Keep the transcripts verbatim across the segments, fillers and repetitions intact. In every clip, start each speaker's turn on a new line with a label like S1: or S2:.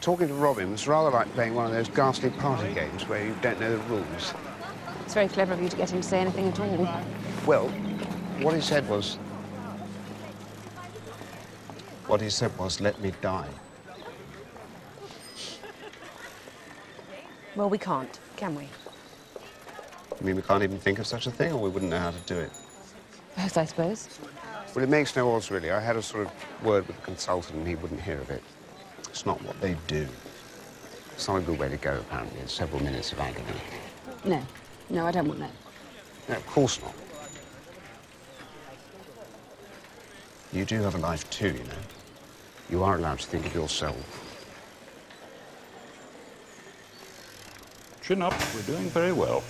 S1: talking to Robin was rather like playing one of those ghastly party games where you don't know the rules.
S2: It's very clever of you to get him to say anything at all.
S1: Well, what he said was... What he said was, let me die.
S2: Well, we can't, can we?
S1: I mean, we can't even think of such a thing, or we wouldn't know how to do it.
S2: Both, I suppose.
S1: Well, it makes no odds, really. I had a sort of word with the consultant, and he wouldn't hear of it. It's not what they do. It's not a good way to go, apparently. It's several minutes of agony.
S2: No. No, I don't want that.
S1: No, of course not. You do have a life, too, you know. You are allowed to think of yourself.
S3: Chin up. We're doing very well.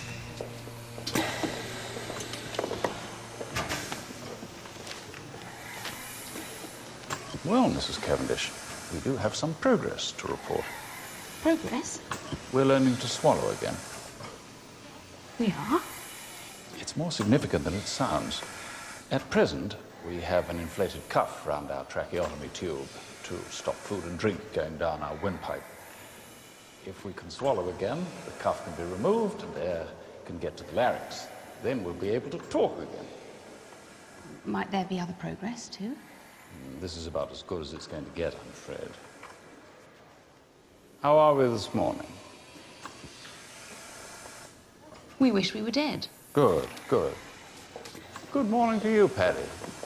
S3: Well, Missus Cavendish, we do have some progress to report.
S2: Progress?
S3: We're learning to swallow again.
S2: We are?
S3: It's more significant than it sounds. At present, we have an inflated cuff round our tracheotomy tube to stop food and drink going down our windpipe. If we can swallow again, the cuff can be removed and air can get to the larynx. Then we'll be able to talk again.
S2: Might there be other progress, too?
S3: This is about as good as it's going to get, I'm afraid. How are we this morning?
S2: We wish we were dead.
S3: Good, good. Good morning to you, Paddy.